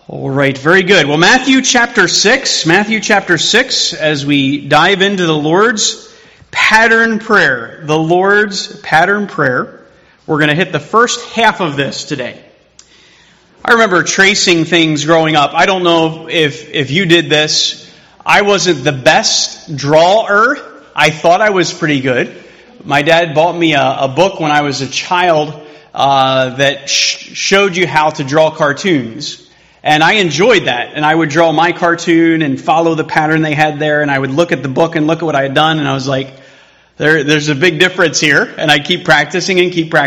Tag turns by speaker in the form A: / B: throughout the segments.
A: All right, very good. Well, Matthew chapter 6, as we dive into the Lord's pattern prayer. The Lord's pattern prayer. We're going to hit the first half of this today. I remember tracing things growing up. I don't know if you did this. I wasn't the best drawer. I thought I was pretty good. My dad bought me a book when I was a child that showed you how to draw cartoons. And I enjoyed that. And I would draw my cartoon and follow the pattern they had there. And I would look at the book and look at what I had done. And I was like, there's a big difference here. And I'd keep practicing.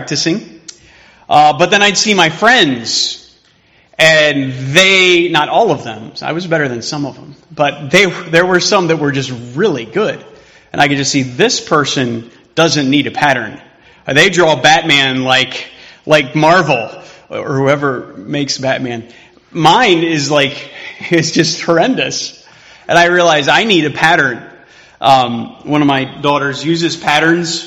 A: But then I'd see my friends. And they, not all of them, I was better than some of them. But there were some that were just really good. And I could just see this person doesn't need a pattern. They draw Batman like Marvel or whoever makes Batman. Mine is it's just horrendous. And I realize I need a pattern. One of my daughters uses patterns,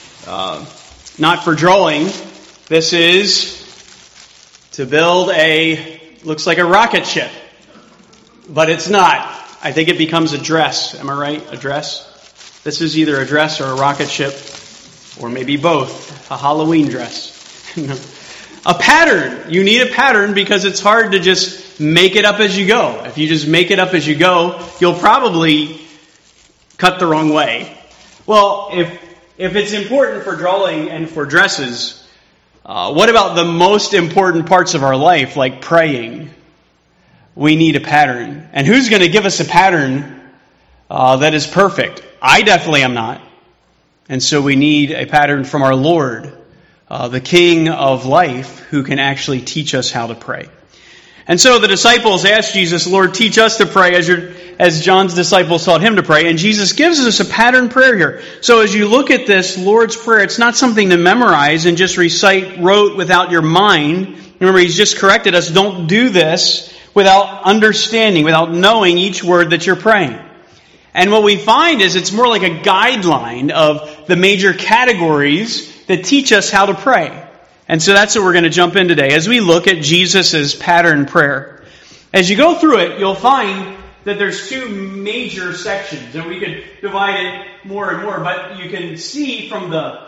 A: not for drawing. This is to build looks like a rocket ship. But it's not. I think it becomes a dress. Am I right? A dress? This is either a dress or a rocket ship, or maybe both. A Halloween dress. A pattern. You need a pattern because it's hard to just make it up as you go. If you just make it up as you go, you'll probably cut the wrong way. Well, if it's important for drawing and for dresses, what about the most important parts of our life, like praying? We need a pattern. And who's going to give us a pattern that is perfect? I definitely am not. And so we need a pattern from our Lord, the King of life, who can actually teach us how to pray. And so the disciples asked Jesus, Lord, teach us to pray as John's disciples taught him to pray. And Jesus gives us a pattern prayer here. So as you look at this Lord's Prayer, it's not something to memorize and just rote without your mind. Remember, he's just corrected us. Don't do this without understanding, without knowing each word that you're praying. And what we find is it's more like a guideline of the major categories that teach us how to pray. And so that's what we're going to jump in today as we look at Jesus' pattern prayer. As you go through it, you'll find that there's two major sections, and we could divide it more and more, but you can see from the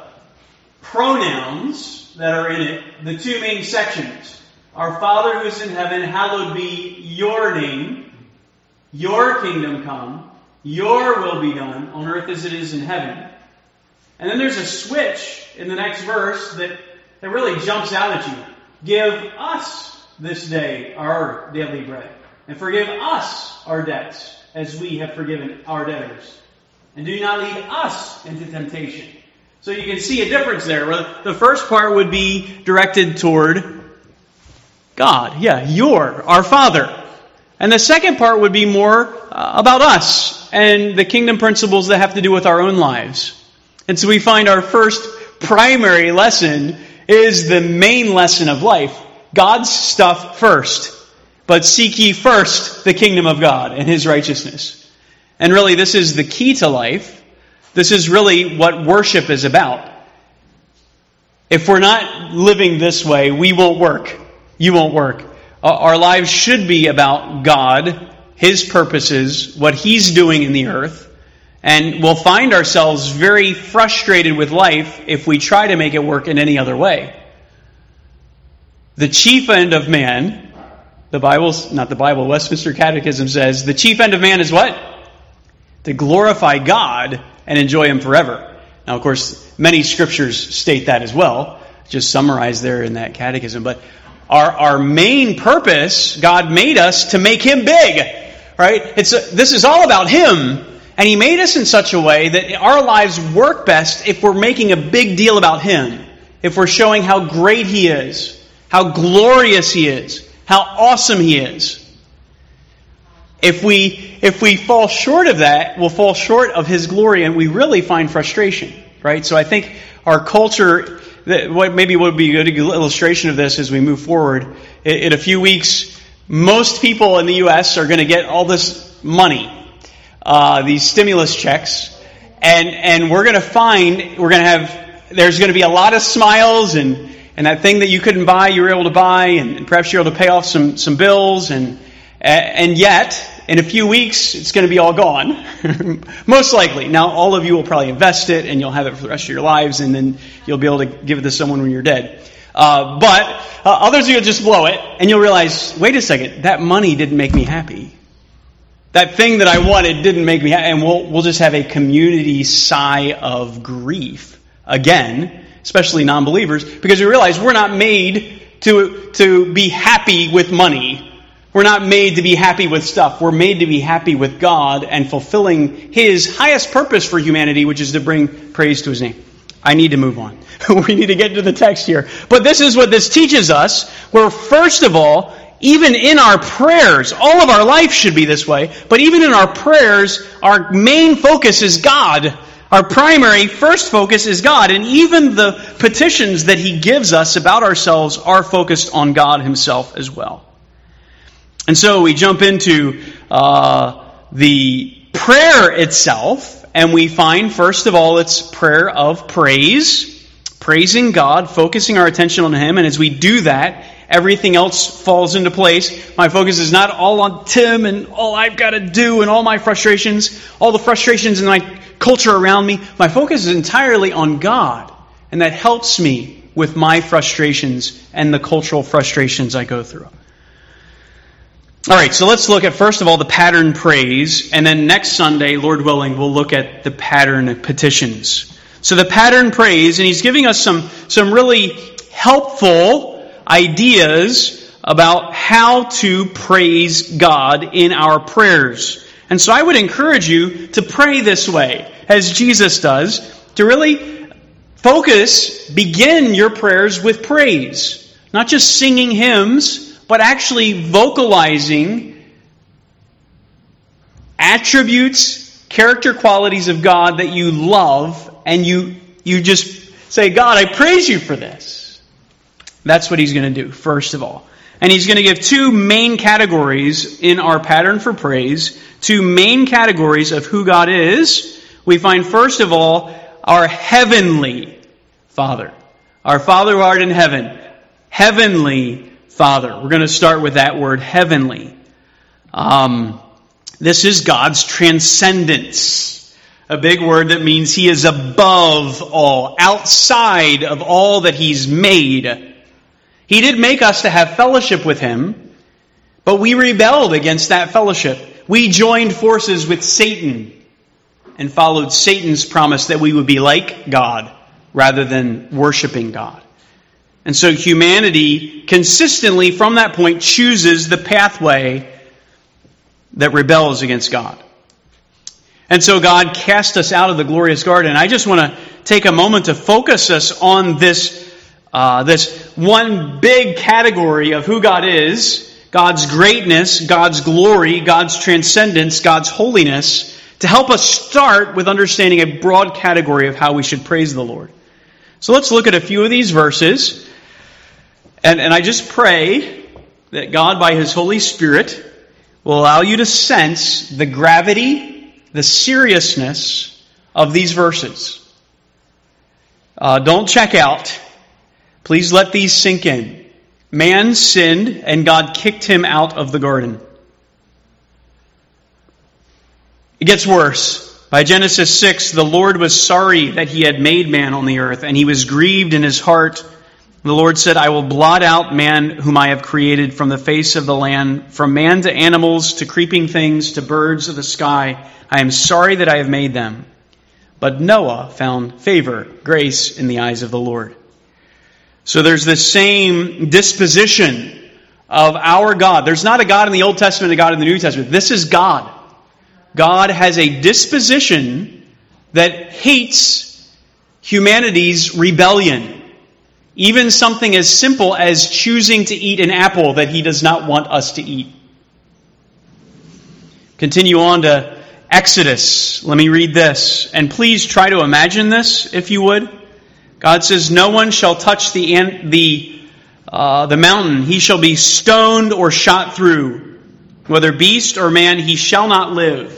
A: pronouns that are in it, the two main sections. Our Father who is in heaven, hallowed be your name, your kingdom come, your will be done on earth as it is in heaven. And then there's a switch in the next verse that really jumps out at you. Give us this day our daily bread. And forgive us our debts as we have forgiven our debtors. And do not lead us into temptation. So you can see a difference there. The first part would be directed toward God. Our Father. And the second part would be more about us and the kingdom principles that have to do with our own lives. And so we find our first primary lesson is the main lesson of life. God's stuff first. But seek ye first the kingdom of God and His righteousness. And really, this is the key to life. This is really what worship is about. If we're not living this way, we won't work. You won't work. Our lives should be about God, His purposes, what He's doing in the earth. And we'll find ourselves very frustrated with life if we try to make it work in any other way. The chief end of man, Westminster Catechism says, the chief end of man is what? To glorify God and enjoy Him forever. Now, of course, many scriptures state that as well, just summarized there in that catechism. But our main purpose, God made us to make Him big, right? This is all about Him. And He made us in such a way that our lives work best if we're making a big deal about Him. If we're showing how great He is, how glorious He is, how awesome He is. If we fall short of that, we'll fall short of His glory and we really find frustration, right? So I think our culture, what would be a good illustration of this as we move forward, in a few weeks, most people in the U.S. are going to get all this money. These stimulus checks, and we're going to find there's going to be a lot of smiles and And that thing that you couldn't buy, you were able to buy, and perhaps you're able to pay off some bills, and yet, in a few weeks, it's going to be all gone. Most likely. Now, all of you will probably invest it, and you'll have it for the rest of your lives, and then you'll be able to give it to someone when you're dead. But others of you will just blow it, and you'll realize, wait a second, that money didn't make me happy. That thing that I wanted didn't make me happy, and we'll just have a community sigh of grief again, especially non-believers, because we realize we're not made to be happy with money. We're not made to be happy with stuff. We're made to be happy with God and fulfilling His highest purpose for humanity, which is to bring praise to His name. I need to move on. We need to get into the text here. But this is what this teaches us, where first of all, even in our prayers, all of our life should be this way, but even in our prayers, our main focus is God. Our primary first focus is God, and even the petitions that He gives us about ourselves are focused on God Himself as well. And so we jump into the prayer itself, and we find, first of all, it's prayer of praise, praising God, focusing our attention on Him, and as we do that, everything else falls into place. My focus is not all on Tim and all I've got to do and all my frustrations, all the frustrations in my culture around me. My focus is entirely on God, and that helps me with my frustrations and the cultural frustrations I go through. All right, so let's look at, first of all, the pattern praise, and then next Sunday, Lord willing, we'll look at the pattern petitions. So the pattern praise, and he's giving us some really helpful ideas about how to praise God in our prayers. And so I would encourage you to pray this way, as Jesus does, to really begin your prayers with praise. Not just singing hymns, but actually vocalizing attributes, character qualities of God that you love, and you just say, God, I praise you for this. That's what he's going to do, first of all. And he's going to give two main categories in our pattern for praise, two main categories of who God is. We find, first of all, our heavenly Father. Our Father who art in heaven. Heavenly Father. We're going to start with that word, heavenly. This is God's transcendence. A big word that means He is above all, outside of all that He's made. He did make us to have fellowship with Him, but we rebelled against that fellowship. We joined forces with Satan and followed Satan's promise that we would be like God rather than worshiping God. And so humanity consistently from that point chooses the pathway that rebels against God. And so God cast us out of the glorious garden. I just want to take a moment to focus us on this one big category of who God is, God's greatness, God's glory, God's transcendence, God's holiness, to help us start with understanding a broad category of how we should praise the Lord. So let's look at a few of these verses. And I just pray that God, by His Holy Spirit, will allow you to sense the gravity, the seriousness of these verses. Don't check out. Please let these sink in. Man sinned, and God kicked him out of the garden. It gets worse. By Genesis 6, the Lord was sorry that He had made man on the earth, and He was grieved in His heart. The Lord said, I will blot out man whom I have created from the face of the land, from man to animals, to creeping things, to birds of the sky. I am sorry that I have made them. But Noah found favor, grace in the eyes of the Lord. So there's this same disposition of our God. There's not a God in the Old Testament, a God in the New Testament. This is God. God has a disposition that hates humanity's rebellion. Even something as simple as choosing to eat an apple that He does not want us to eat. Continue on to Exodus. Let me read this. And please try to imagine this, if you would. God says, no one shall touch the mountain. He shall be stoned or shot through. Whether beast or man, he shall not live.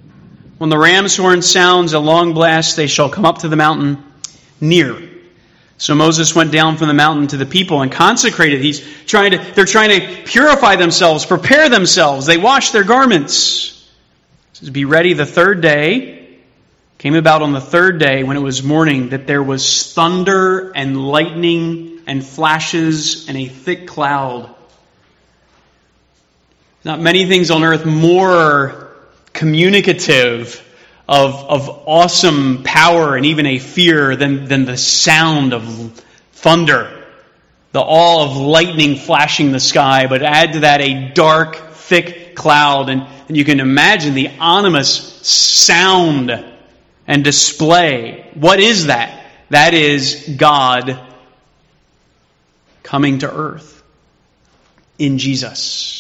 A: When the ram's horn sounds a long blast, they shall come up to the mountain near. So Moses went down from the mountain to the people and consecrated. They're trying to purify themselves, prepare themselves. They wash their garments. It says, be ready the third day. Came about on the third day when it was morning that there was thunder and lightning and flashes and a thick cloud. Not many things on earth more communicative of awesome power and even a fear than the sound of thunder, the awe of lightning flashing the sky, but add to that a dark, thick cloud, and you can imagine the ominous sound and display. What is that? That is God coming to earth in Jesus.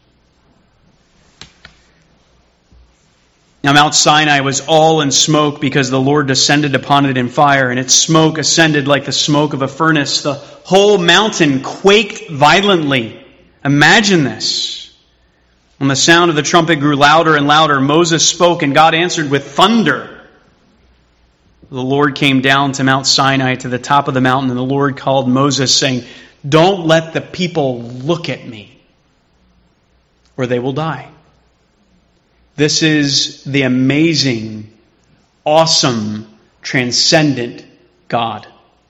A: Now Mount Sinai was all in smoke because the Lord descended upon it in fire, and its smoke ascended like the smoke of a furnace. The whole mountain quaked violently. Imagine this. When the sound of the trumpet grew louder and louder, Moses spoke, and God answered with thunder. The Lord came down to Mount Sinai, to the top of the mountain, and the Lord called Moses, saying, don't let the people look at me, or they will die. This is the amazing, awesome, transcendent God.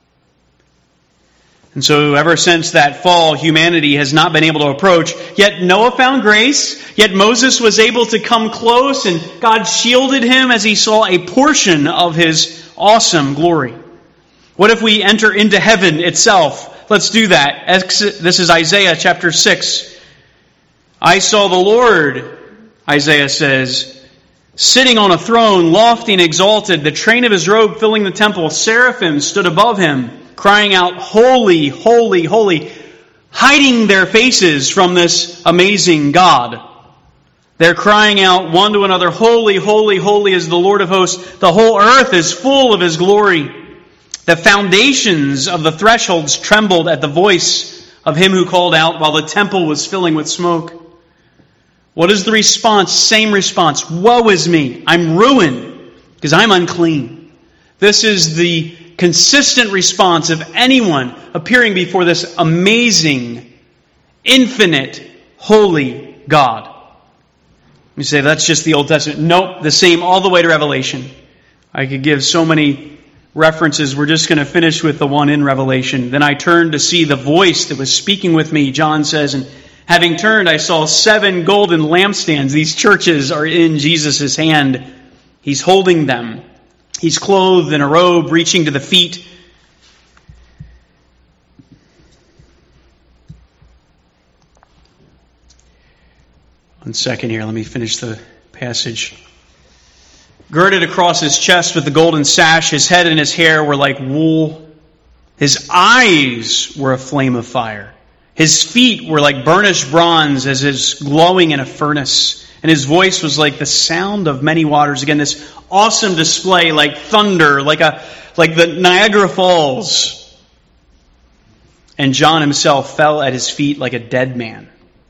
A: And so ever since that fall, humanity has not been able to approach. Yet Noah found grace. Yet Moses was able to come close, and God shielded him as he saw a portion of his awesome glory. What if we enter into heaven itself? Let's do that. This is Isaiah chapter 6. I saw the Lord, Isaiah says, sitting on a throne, lofty and exalted, the train of his robe filling the temple. Seraphim stood above him, crying out, holy, holy, holy, hiding their faces from this amazing God. They're crying out one to another, holy, holy, holy is the Lord of hosts. The whole earth is full of his glory. The foundations of the thresholds trembled at the voice of him who called out while the temple was filling with smoke. What is the response? Same response. Woe is me. I'm ruined because I'm unclean. This is the consistent response of anyone appearing before this amazing, infinite, holy God. You say, that's just the Old Testament. Nope, the same all the way to Revelation. I could give so many references. We're just going to finish with the one in Revelation. Then I turned to see the voice that was speaking with me, John says, and having turned, I saw 7 golden lampstands. These churches are in Jesus' hand. He's holding them. He's clothed in a robe reaching to the feet. One second here, let me finish the passage. Girded across his chest with the golden sash, his head and his hair were like wool. His eyes were a flame of fire. His feet were like burnished bronze as is glowing in a furnace. And his voice was like the sound of many waters. Again, this awesome display like thunder, like the Niagara Falls. And John himself fell at his feet like a dead man.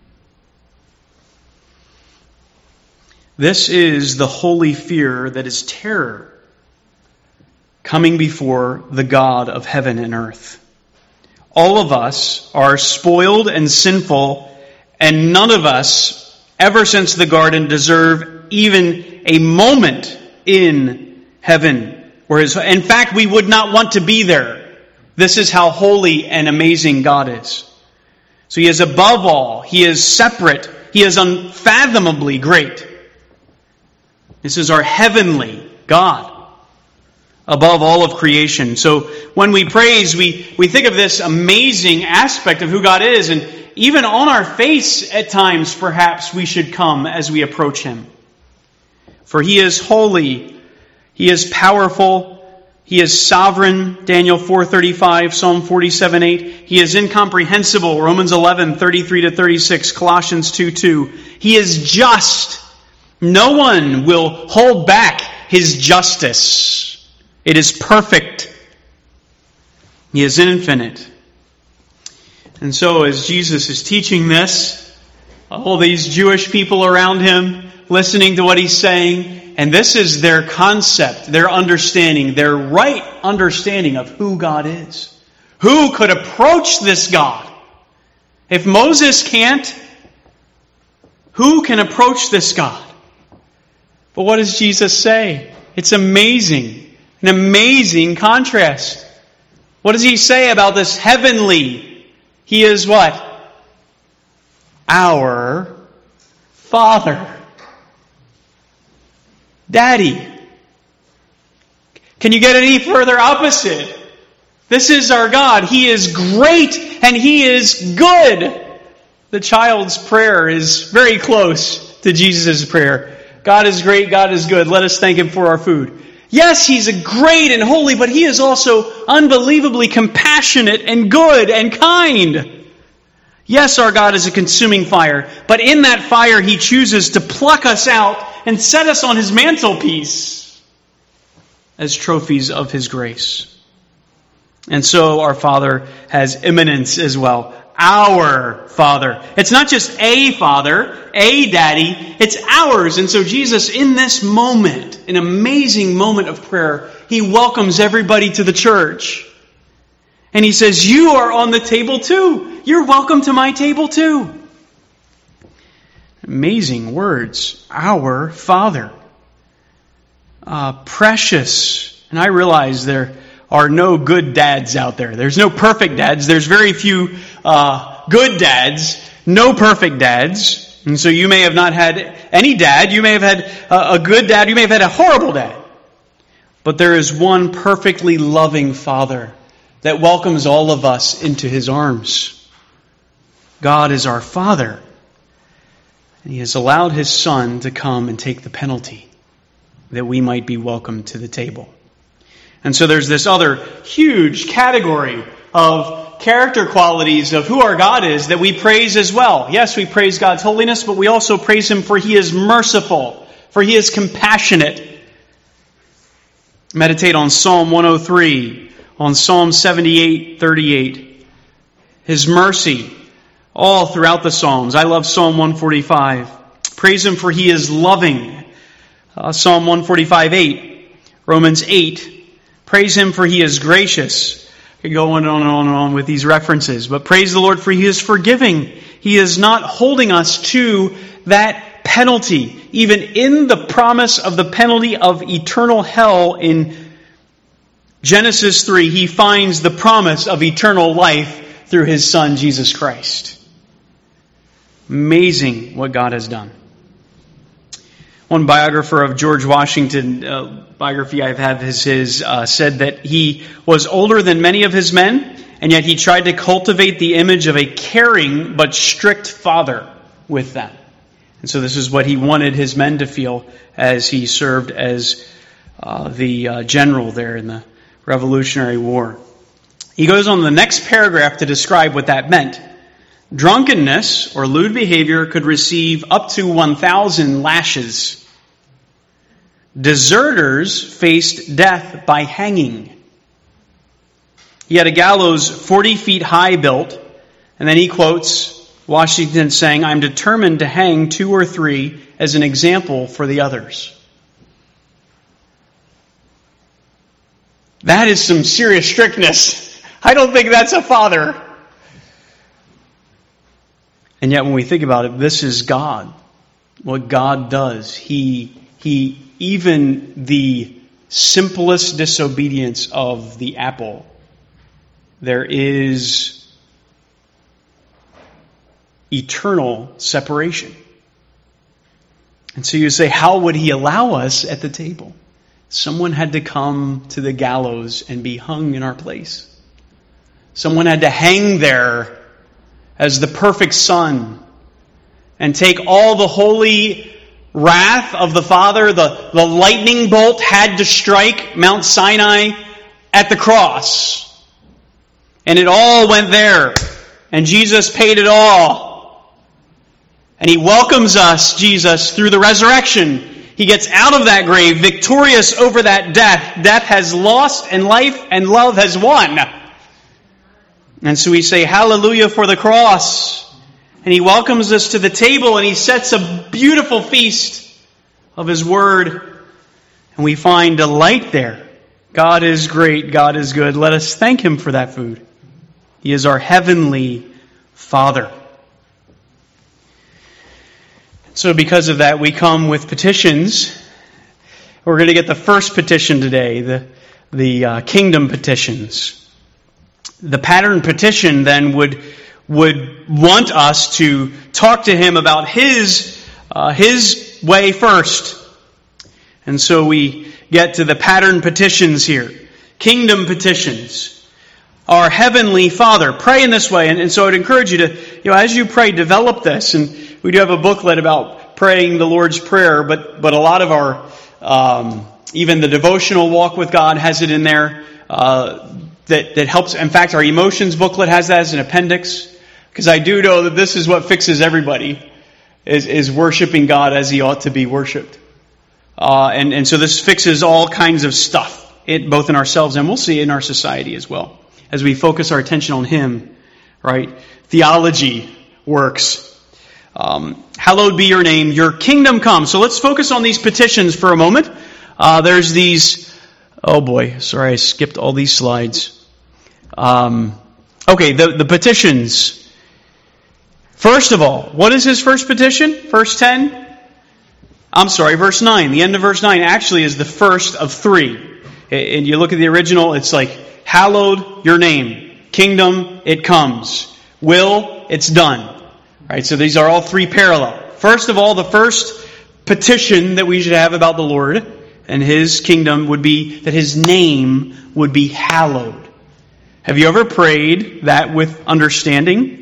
A: This is the holy fear that is terror coming before the God of heaven and earth. All of us are spoiled and sinful, and none of us, ever since the garden, deserve even a moment in heaven. In fact, we would not want to be there. This is how holy and amazing God is. So He is above all. He is separate. He is unfathomably great. This is our heavenly God, above all of creation. So when we praise, we think of this amazing aspect of who God is, and even on our face at times perhaps we should come as we approach Him. For He is holy, He is powerful, He is sovereign, Daniel 4:35, Psalm 47:8. He is incomprehensible, Romans 11:33-36, Colossians 2:2. He is just. No one will hold back His justice. It is perfect. He is infinite. And so as Jesus is teaching this, all these Jewish people around Him listening to what He's saying, and this is their concept, their understanding, their right understanding of who God is, Who could approach this God? If Moses can't, who can approach this God? But what does Jesus say? It's amazing. An amazing contrast. What does he say about this heavenly? He is what? Our Father. Daddy. Can you get any further opposite? This is our God. He is great and He is good. The child's prayer is very close to Jesus' prayer. God is great, God is good. Let us thank Him for our food. Yes, He's great and holy, but He is also unbelievably compassionate and good and kind. Yes, our God is a consuming fire, but in that fire He chooses to pluck us out and set us on His mantelpiece as trophies of His grace. And so our Father has immanence as well. Our Father. It's not just a Father, a Daddy, it's ours. And so Jesus, in this moment, an amazing moment of prayer, He welcomes everybody to the church. And He says, you are on the table too. You're welcome to my table too. Amazing words. Our Father. Precious. And I realize there are no good dads out there. There's no perfect dads. There's very few good dads. No perfect dads. And so you may have not had any dad. You may have had a good dad. You may have had a horrible dad. But there is one perfectly loving Father that welcomes all of us into His arms. God is our Father. And He has allowed His Son to come and take the penalty that we might be welcomed to the table. And so there's this other huge category of character qualities of who our God is that we praise as well. Yes, we praise God's holiness, but we also praise Him for He is merciful, for He is compassionate. Meditate on Psalm 103, on Psalm 78:38. His mercy all throughout the Psalms. I love Psalm 145. Praise Him for He is loving. Psalm 145:8. Romans 8. Praise Him for He is gracious. I could go on and on and on and on with these references. But praise the Lord for He is forgiving. He is not holding us to that penalty. Even in the promise of the penalty of eternal hell in Genesis 3, He finds the promise of eternal life through His Son, Jesus Christ. Amazing what God has done. One biographer of George Washington, biography I have is his, said that he was older than many of his men, and yet he tried to cultivate the image of a caring but strict father with them. And so this is what he wanted his men to feel as he served as the general there in the Revolutionary War. He goes on the next paragraph to describe what that meant. Drunkenness or lewd behavior could receive up to 1,000 lashes. Deserters faced death by hanging. He had a gallows 40 feet high built, and then he quotes Washington saying, "I'm determined to hang 2 or 3 as an example for the others." That is some serious strictness. I don't think that's a father. And yet when we think about it, this is God. What God does. He even the simplest disobedience of the apple, there is eternal separation. And so you say, how would He allow us at the table? Someone had to come to the gallows and be hung in our place. Someone had to hang there as the perfect Son and take all the holy wrath of the Father. The lightning bolt had to strike Mount Sinai at the cross. And it all went there. And Jesus paid it all. And He welcomes us, Jesus, through the resurrection. He gets out of that grave victorious over that death. Death has lost and life and love has won. And so we say, hallelujah for the cross. And He welcomes us to the table and He sets a beautiful feast of His Word. And we find delight there. God is great. God is good. Let us thank Him for that food. He is our heavenly Father. So because of that, we come with petitions. We're going to get the first petition today, the kingdom petitions. The pattern petition then would want us to talk to Him about His way first. And so we get to the pattern petitions here. Kingdom petitions. Our Heavenly Father. Pray in this way. And so I'd encourage you to, as you pray, develop this. And we do have a booklet about praying the Lord's Prayer, but a lot of our, even the devotional walk with God has it in there. That helps. In fact, our emotions booklet has that as an appendix. Because I do know that this is what fixes everybody, is worshiping God as He ought to be worshipped. And so this fixes all kinds of stuff, both in ourselves and we'll see in our society as well. As we focus our attention on Him, right? Theology works. Hallowed be your name, your kingdom come. So let's focus on these petitions for a moment. There's these... Oh boy, sorry I skipped all these slides. Okay, the petitions. First of all, what is his first petition? Verse 10? I'm sorry, verse 9. The end of verse 9 actually is the first of 3. And you look at the original, it's like, hallowed your name. Kingdom, it comes. Will, it's done. Right? So these are all 3 parallel. First of all, the first petition that we should have about the Lord and His kingdom would be that His name would be hallowed. Have you ever prayed that with understanding?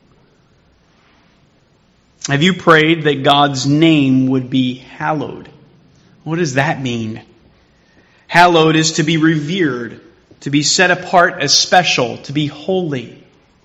A: Have you prayed that God's name would be hallowed? What does that mean? Hallowed is to be revered, to be set apart as special, to be holy.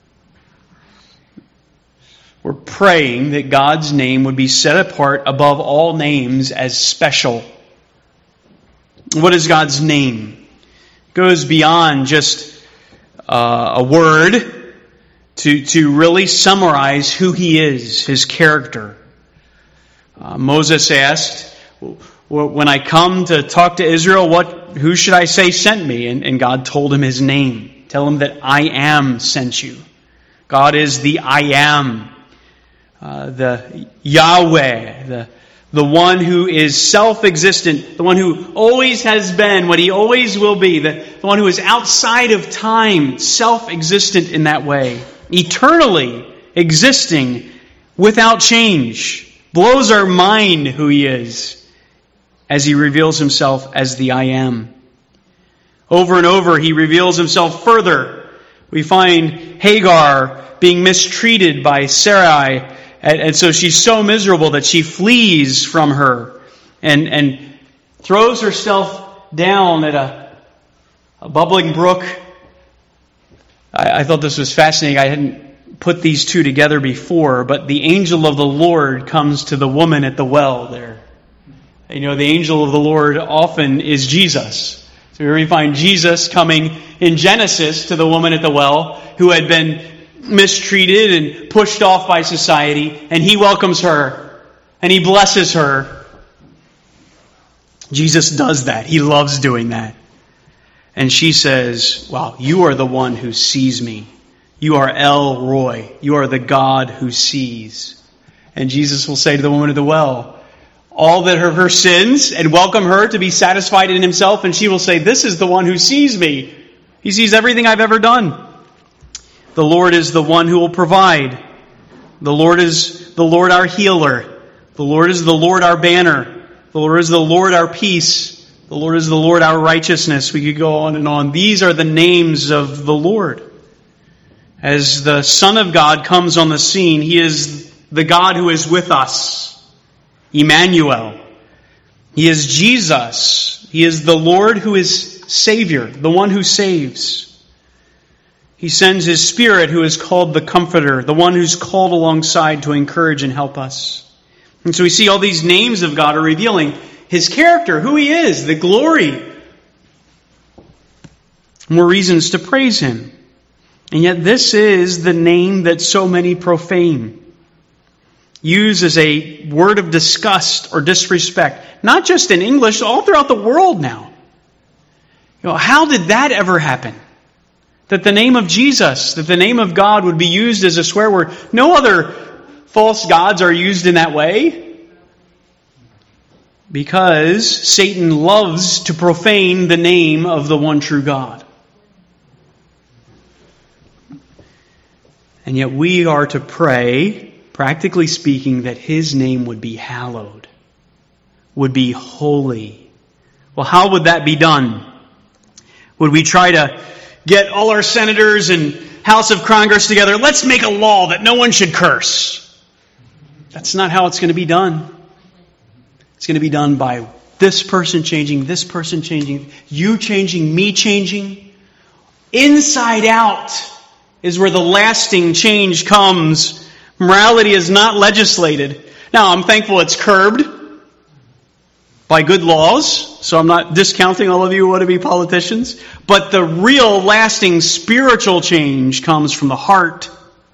A: We're praying that God's name would be set apart above all names as special. What is God's name? It goes beyond just a word to really summarize who He is, His character. Moses asked, when I come to talk to Israel, who should I say sent me? And God told him His name. Tell him that I am sent you. God is the I am. The Yahweh, the one who is self-existent, the one who always has been, what He always will be, the one who is outside of time, self-existent in that way, eternally existing without change, blows our mind who He is as He reveals Himself as the I am. Over and over He reveals Himself further. We find Hagar being mistreated by Sarai, and so she's so miserable that she flees from her and throws herself down at a bubbling brook. I thought this was fascinating. I hadn't put these two together before, but the angel of the Lord comes to the woman at the well there. The angel of the Lord often is Jesus. So here we find Jesus coming in Genesis to the woman at the well who had been mistreated and pushed off by society, and He welcomes her and He blesses her. Jesus does that. He loves doing that. And she says, wow, you are the one who sees me. You are El Roy. You are the God who sees. And Jesus will say to the woman at the well, all that are her sins, and welcome her to be satisfied in Himself, and she will say, this is the one who sees me. He sees everything I've ever done. The Lord is the one who will provide. The Lord is the Lord our healer. The Lord is the Lord our banner. The Lord is the Lord our peace. The Lord is the Lord our righteousness. We could go on and on. These are the names of the Lord. As the Son of God comes on the scene, He is the God who is with us. Emmanuel. He is Jesus. He is the Lord who is Savior, the one who saves. He sends His Spirit, who is called the Comforter, the one who's called alongside to encourage and help us. And so we see all these names of God are revealing His character, who He is, the glory. More reasons to praise Him. And yet this is the name that so many profane. Use as a word of disgust or disrespect. Not just in English, all throughout the world now. How did that ever happen? That the name of Jesus, that the name of God would be used as a swear word. No other false gods are used in that way. Because Satan loves to profane the name of the one true God. And yet we are to pray, practically speaking, that His name would be hallowed, would be holy. Well, how would that be done? Would we try to get all our senators and House of Congress together? Let's make a law that no one should curse. That's not how it's going to be done. It's going to be done by this person changing, you changing, me changing. Inside out is where the lasting change comes. Morality is not legislated. Now, I'm thankful it's curbed by good laws, so I'm not discounting all of you who want to be politicians. But the real, lasting, spiritual change comes from the heart.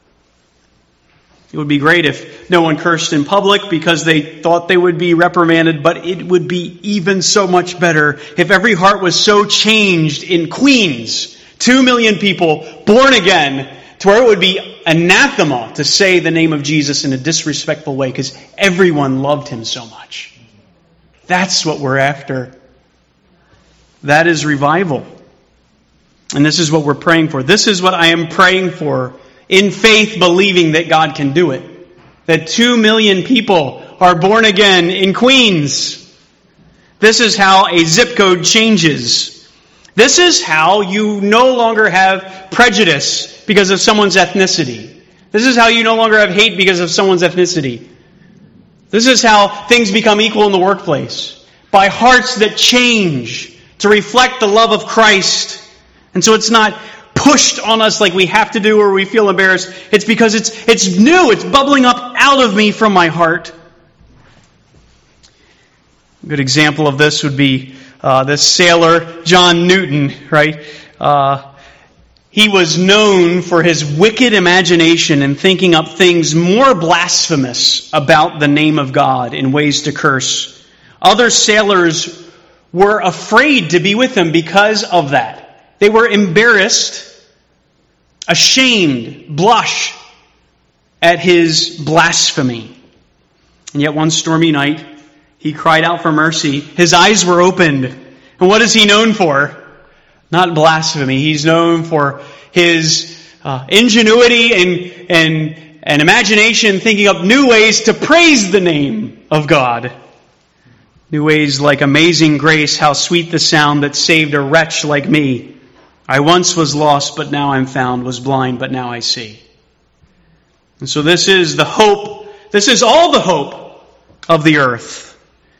A: It would be great if no one cursed in public because they thought they would be reprimanded, but it would be even so much better if every heart was so changed in Queens, 2 million people born again, to where it would be anathema to say the name of Jesus in a disrespectful way because everyone loved Him so much. That's what we're after. That is revival. And this is what we're praying for. This is what I am praying for in faith, believing that God can do it. That 2 million people are born again in Queens. This is how a zip code changes. This is how you no longer have prejudice because of someone's ethnicity. This is how you no longer have hate because of someone's ethnicity. This is how things become equal in the workplace. By hearts that change to reflect the love of Christ. And so it's not pushed on us like we have to do or we feel embarrassed. It's because it's new. It's bubbling up out of me from my heart. A good example of this would be this sailor, John Newton, right? He was known for his wicked imagination and thinking up things more blasphemous about the name of God in ways to curse. Other sailors were afraid to be with him because of that. They were embarrassed, ashamed, blush at his blasphemy. And yet one stormy night, he cried out for mercy. His eyes were opened. And what is he known for? Not blasphemy. He's known for his ingenuity and imagination, thinking up new ways to praise the name of God. New ways like amazing grace, how sweet the sound that saved a wretch like me. I once was lost, but now I'm found, was blind, but now I see. And so this is the hope, this is all the hope of the earth,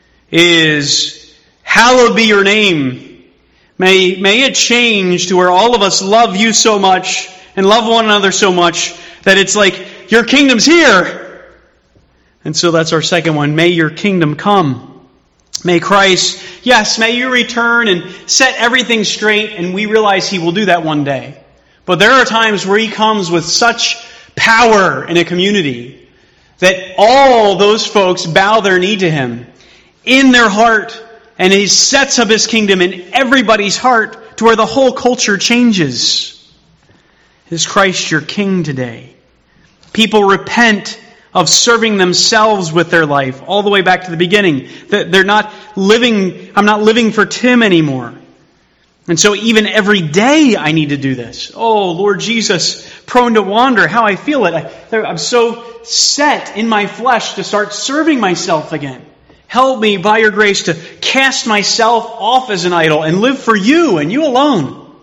A: is hallowed be your name. May it change to where all of us love you so much and love one another so much that it's like, your kingdom's here. And so that's our second one. May your kingdom come. May Christ, yes, may you return and set everything straight, and we realize He will do that one day. But there are times where He comes with such power in a community that all those folks bow their knee to Him in their heart, and He sets up His kingdom in everybody's heart to where the whole culture changes. Is Christ your King today? People repent of serving themselves with their life, all the way back to the beginning. That they're not living, I'm not living for Tim anymore. And so even every day I need to do this. Oh, Lord Jesus, prone to wander, how I feel it. I'm so set in my flesh to start serving myself again. Help me by your grace to cast myself off as an idol and live for you and you alone.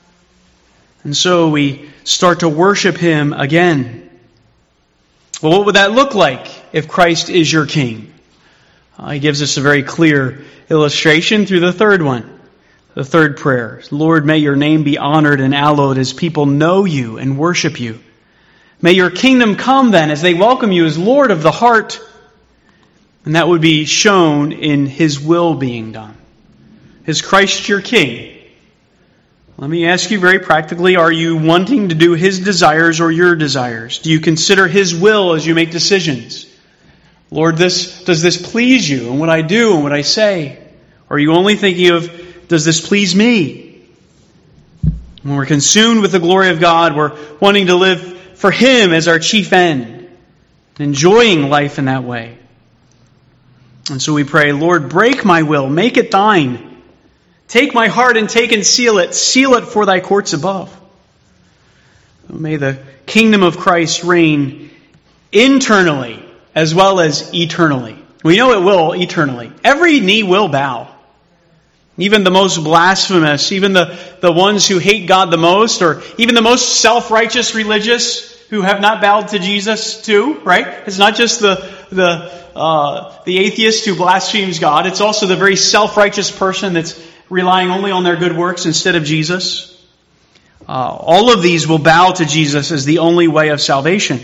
A: And so we start to worship Him again. Well, what would that look like if Christ is your King? He gives us a very clear illustration through the third one. The third prayer. Lord, may your name be honored and hallowed as people know you and worship you. May your kingdom come then as they welcome you as Lord of the heart. And that would be shown in His will being done. Is Christ your King? Let me ask you very practically, are you wanting to do His desires or your desires? Do you consider His will as you make decisions? Lord, does this please you and what I do and what I say? Or are you only thinking of, does this please me? When we're consumed with the glory of God, we're wanting to live for Him as our chief end, enjoying life in that way. And so we pray, Lord, break my will, make it thine. Take my heart and take and seal it for thy courts above. May the kingdom of Christ reign internally as well as eternally. We know it will eternally. Every knee will bow. Even the most blasphemous, even the ones who hate God the most, or even the most self-righteous religious who have not bowed to Jesus too, right? It's not just the atheist who blasphemes God. It's also the very self-righteous person that's relying only on their good works instead of Jesus. All of these will bow to Jesus as the only way of salvation.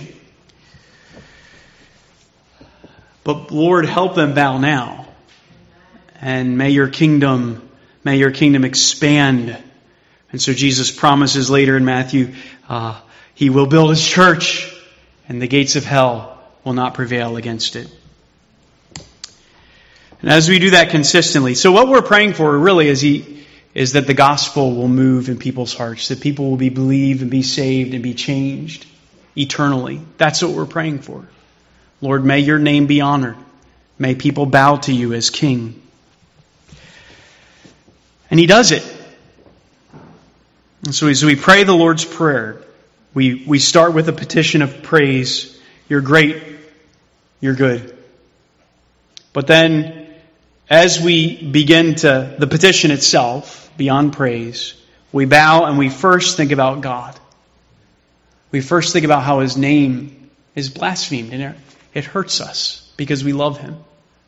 A: But Lord, help them bow now. And may your kingdom expand. And so Jesus promises later in Matthew, He will build His church, and the gates of hell will not prevail against it. And as we do that consistently, so what we're praying for really is that the gospel will move in people's hearts, that people will be believed and be saved and be changed eternally. That's what we're praying for. Lord, may your name be honored. May people bow to you as King. And He does it. And so as we pray the Lord's Prayer, we start with a petition of praise. You're great. You're good. But then, as we begin to the petition itself, beyond praise, we bow and we first think about God. We first think about how His name is blasphemed, and it hurts us because we love Him.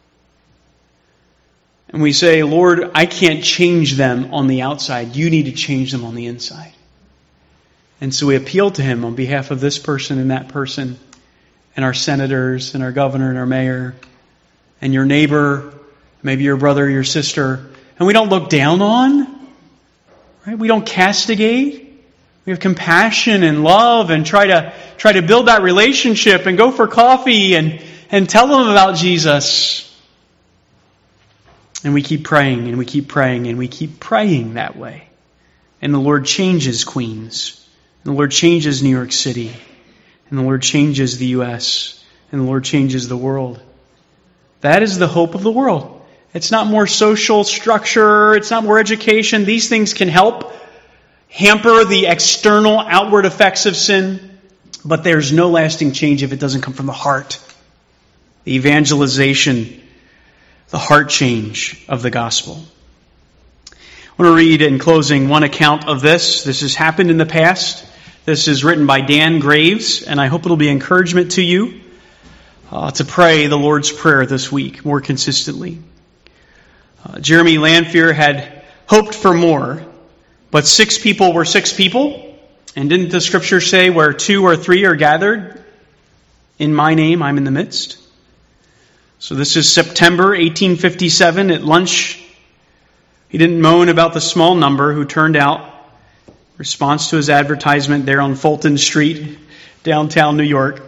A: And we say, Lord, I can't change them on the outside. You need to change them on the inside. And so we appeal to Him on behalf of this person and that person, and our senators and our governor and our mayor and your neighbor, maybe your brother or your sister. And we don't look down on, right? We don't castigate. We have compassion and love and try to build that relationship and go for coffee and tell them about Jesus. And we keep praying and we keep praying and we keep praying that way. And the Lord changes Queens. And the Lord changes New York City. And the Lord changes the U.S. And the Lord changes the world. That is the hope of the world. It's not more social structure. It's not more education. These things can help hamper the external, outward effects of sin. But there's no lasting change if it doesn't come from the heart. The evangelization, the heart change of the gospel. I want to read in closing one account of this. This has happened in the past. This is written by Dan Graves, and I hope it'll be encouragement to you to pray the Lord's Prayer this week more consistently. Jeremy Lanphier had hoped for more, but 6 people were 6 people. And didn't the Scripture say where 2 or 3 are gathered in my name, I'm in the midst? So this is September 1857 at lunch. He didn't moan about the small number who turned out. Response to his advertisement there on Fulton Street, downtown New York.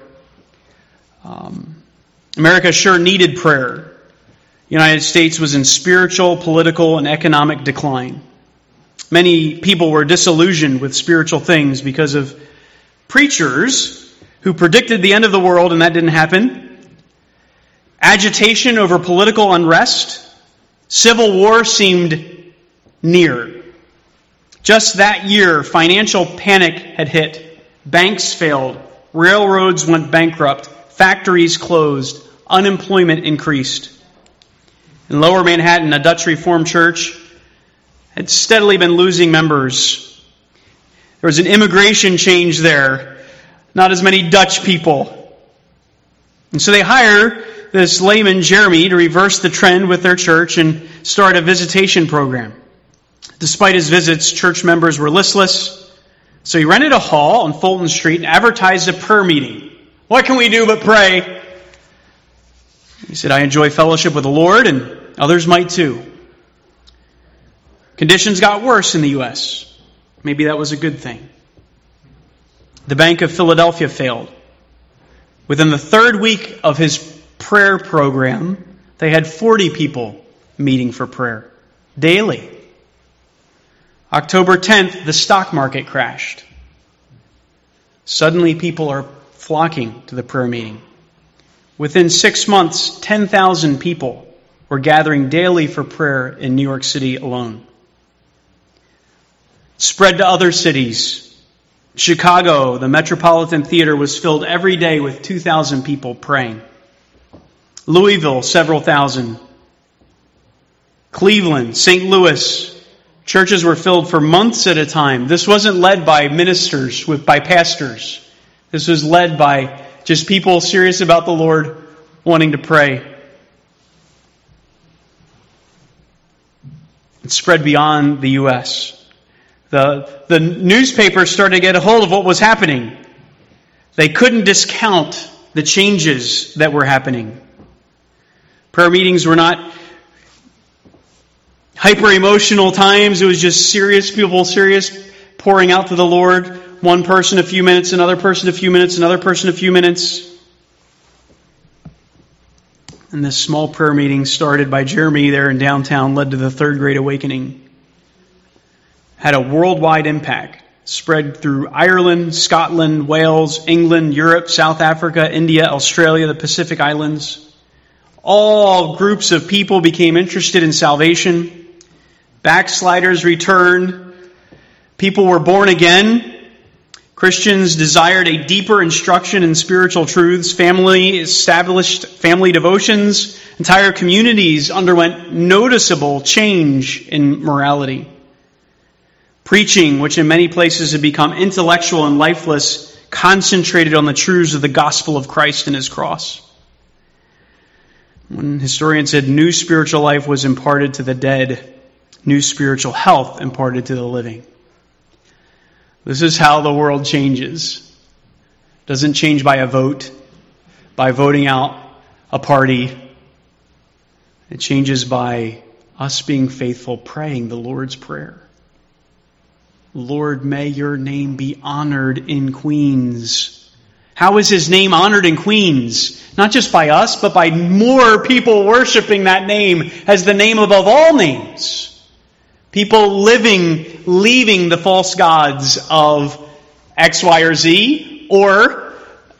A: America sure needed prayer. The United States was in spiritual, political, and economic decline. Many people were disillusioned with spiritual things because of preachers who predicted the end of the world, and that didn't happen. Agitation over political unrest. Civil war seemed near. Just that year, financial panic had hit. Banks failed. Railroads went bankrupt. Factories closed. Unemployment increased. In Lower Manhattan, a Dutch Reformed church had steadily been losing members. There was an immigration change there. Not as many Dutch people. And so they hire this layman, Jeremy, to reverse the trend with their church and start a visitation program. Despite his visits, church members were listless. So he rented a hall on Fulton Street and advertised a prayer meeting. What can we do but pray? He said, I enjoy fellowship with the Lord, and others might too. Conditions got worse in the U.S. Maybe that was a good thing. The Bank of Philadelphia failed. Within the 3rd week of his prayer program, they had 40 people meeting for prayer daily. October 10th, the stock market crashed. Suddenly people are flocking to the prayer meeting. Within 6 months, 10,000 people were gathering daily for prayer in New York City alone. Spread to other cities. Chicago, the Metropolitan Theater was filled every day with 2,000 people praying. Louisville, several thousand. Cleveland, St. Louis, churches were filled for months at a time. This wasn't led by ministers, by pastors. This was led by just people serious about the Lord, wanting to pray. It spread beyond the U.S. The newspapers started to get a hold of what was happening. They couldn't discount the changes that were happening. Prayer meetings were not hyper-emotional times. It was just serious people, pouring out to the Lord. One person a few minutes, another person a few minutes, another person a few minutes. And this small prayer meeting started by Jeremy there in downtown led to the Third Great Awakening. Had a worldwide impact, spread through Ireland, Scotland, Wales, England, Europe, South Africa, India, Australia, the Pacific Islands. All groups of people became interested in salvation. Backsliders returned. People were born again. Christians desired a deeper instruction in spiritual truths. Family established family devotions. Entire communities underwent noticeable change in morality. Preaching, which in many places had become intellectual and lifeless, concentrated on the truths of the gospel of Christ and His cross. One historian said, new spiritual life was imparted to the dead, new spiritual health imparted to the living. This is how the world changes. It doesn't change by a vote, by voting out a party. It changes by us being faithful, praying the Lord's Prayer. Lord, may your name be honored in Queens. How is His name honored in Queens? Not just by us, but by more people worshiping that name as the name above all names. People leaving the false gods of X, Y, or Z, or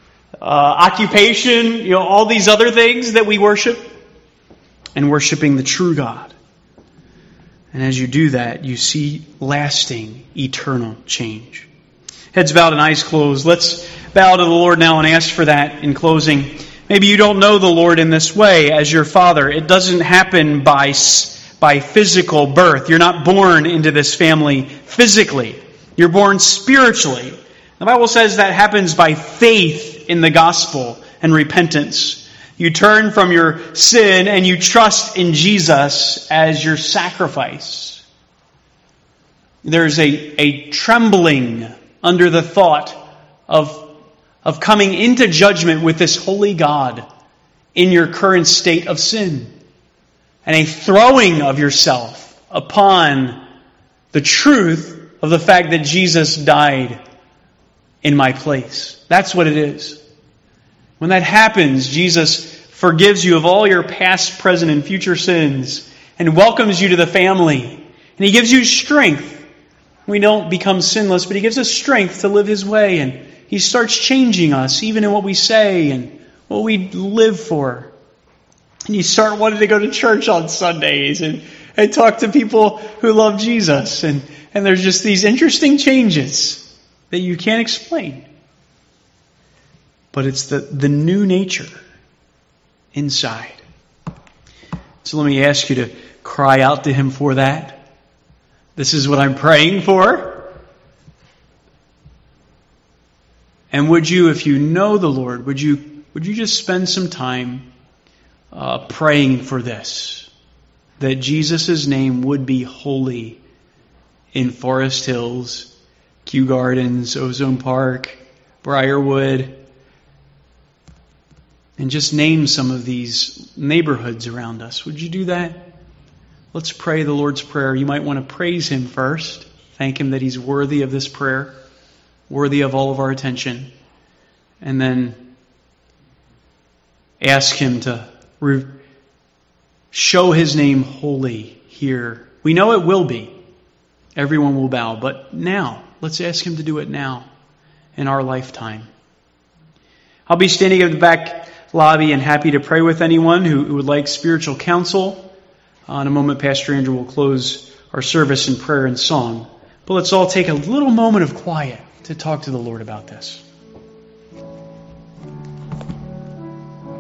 A: occupation, all these other things that we worship, and worshiping the true God. And as you do that, you see lasting, eternal change. Heads bowed and eyes closed. Let's bow to the Lord now and ask for that in closing. Maybe you don't know the Lord in this way as your Father. It doesn't happen by physical birth. You're not born into this family physically. You're born spiritually. The Bible says that happens by faith in the gospel and repentance. You turn from your sin and you trust in Jesus as your sacrifice. There's a trembling under the thought of coming into judgment with this holy God in your current state of sin. And a throwing of yourself upon the truth of the fact that Jesus died in my place. That's what it is. When that happens, Jesus forgives you of all your past, present, and future sins and welcomes you to the family. And He gives you strength. We don't become sinless, but He gives us strength to live His way. And He starts changing us, even in what we say and what we live for. And you start wanting to go to church on Sundays and talk to people who love Jesus. And there's just these interesting changes that you can't explain. But it's the new nature inside. So let me ask you to cry out to Him for that. This is what I'm praying for. And would you, if you know the Lord, would you just spend some time praying for this? That Jesus' name would be holy in Forest Hills, Kew Gardens, Ozone Park, Briarwood, and just name some of these neighborhoods around us. Would you do that? Let's pray the Lord's Prayer. You might want to praise Him first. Thank Him that He's worthy of this prayer, worthy of all of our attention. And then ask Him to show His name holy here. We know it will be. Everyone will bow. But now, let's ask Him to do it now in our lifetime. I'll be standing at the back lobby and happy to pray with anyone who would like spiritual counsel. In a moment, Pastor Andrew will close our service in prayer and song. But let's all take a little moment of quiet to talk to the Lord about this.